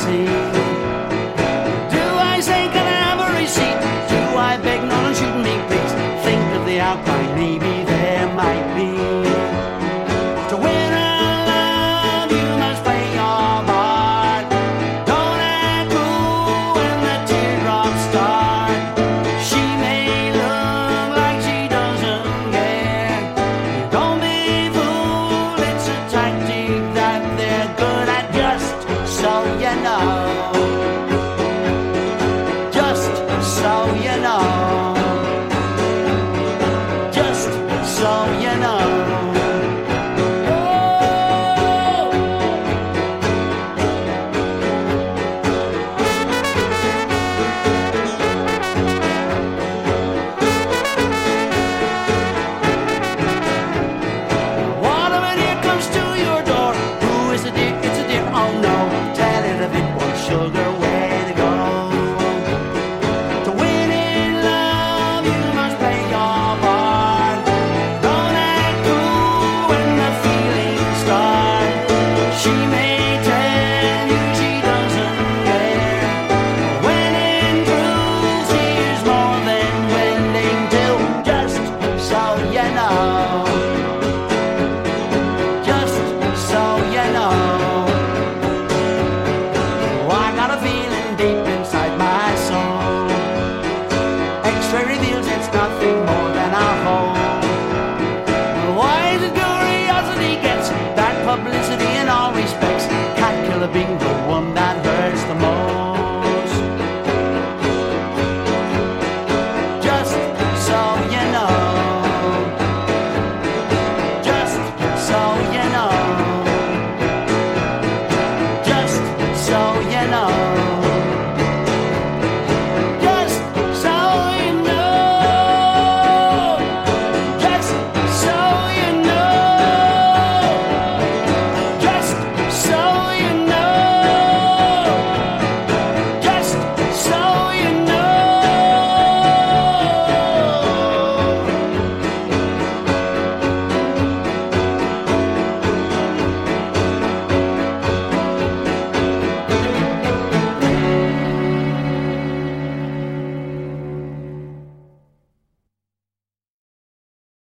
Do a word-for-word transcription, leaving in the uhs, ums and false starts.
see. Do I say, can I have a receipt? Do I beg, no, don't shoot me, please. Think of the outcry, maybe there might be. To win a love, you must play your part. Don't act cool when the teardrops start. She may look like she doesn't care. Don't be fooled, it's a tactic that they're good at, just so you know. Just so you know. Just so you know. Waterman here comes to your door. Who is the dear? It's a dear. Oh no, tell it if it wants sugar, where to go. To win in love, you must play your part. Don't act cool when the feelings start. She may tell you she doesn't care. When in truth, she is more than willing to. Just so you know. Just so you know. Oh, I got a feeling deep